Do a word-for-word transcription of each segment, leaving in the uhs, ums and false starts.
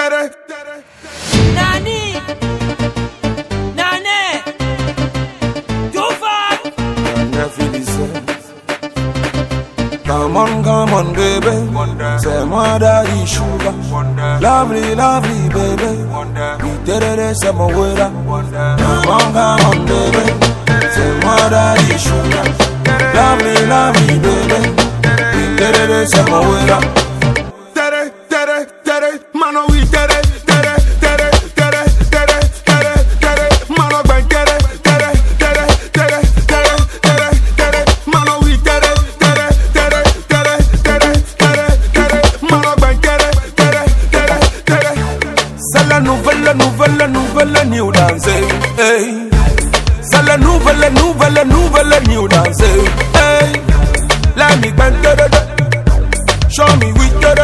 Nani, Nane, Tufan. Come on, come on, baby. C'est moi daddy sugar. Lovely, lovely, baby. We did it, c'est mon way. Come on, come on, baby. C'est moi daddy sugar. Lovely, lovely, baby. We did it, c'est mon way. Tere, tere, tere, mano we tere, tere, tere, tere, tere, tere, tere, mano ben tere, tere, tere, tere, tere, tere, tere, mano we tere, tere, tere, tere, tere, tere, tere, mano ben tere, tere, tere, tere. C'est la nouvelle, nouvelle, nouvelle new dance. Hey. C'est la nouvelle, nouvelle, nouvelle new dance. Hey. Let me bend tere. Show me we tere.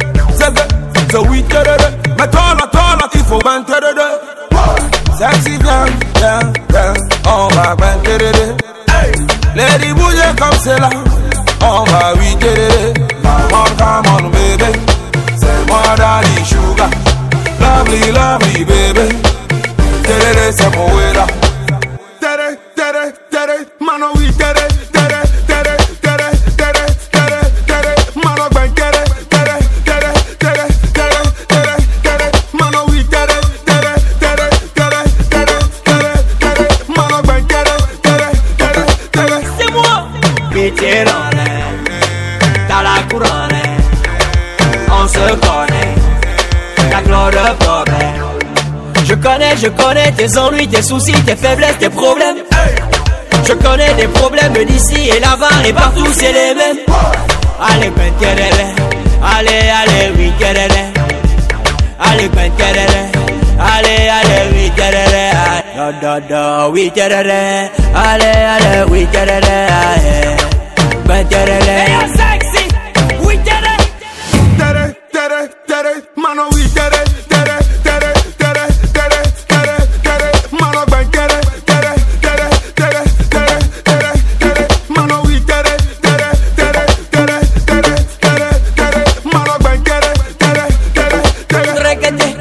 So we tere. Mais toi là, toi là, il faut ben tere. Sexy girl, girl, girl, on va ben tere. Lady bouger comme c'est là, on va oui tere. Come on, come on, baby. C'est moi daddy sugar. Lovely, lovely, baby. Tere, c'est mon way là. Tere, tere, tere, mano we tere, tere, tere, tere, tere, tere, tere, mano ben tere, tere, tere, tere, tere, tere, tere, mano we tere, tere, tere, tere, tere, tere, tere, mano ben tere, tere, tere, tere. C'est moi. Vétéran, t'as la couronne, on se connaît, la gloire de problème. Je connais, je connais tes ennuis, tes soucis, tes faiblesses, tes problèmes. Je connais des problèmes d'ici et là-bas et partout c'est les mêmes. Allez, ben terere, allez, allez, oui terere. Allez, ben terere, allez, allez, oui terere. Da da da, oui terere. Allez, allez, oui terere. Ben terere. Hey, you're sexy, oui terere. Tere, tere, tere, mano we tere, tere, tere, tere, tere, tere, tere, mano ben tere, tere, tere, tere, tere, tere, tere, mano we tere, tere, tere, tere, tere, tere, tere, mano ben tere, tere, tere, tere. Ndrekete,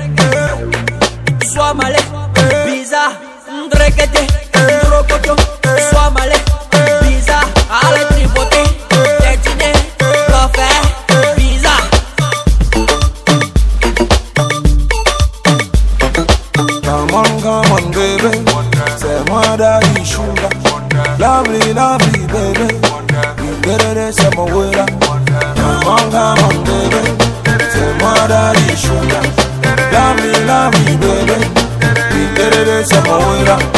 sois malé, bizarre. Ndrekete, ndrokoto, sois malé, bizarre. Allez tripoter, tétiner, refaire, bizarre. Come on, come on, baby. C'est moi daddy sugar. Lovely, lovely, baby. We did it, c'est mon way là. Come on, come on, baby. C'est moi daddy sugar. Lovely, lovely, baby. We did it, c'est mon way là.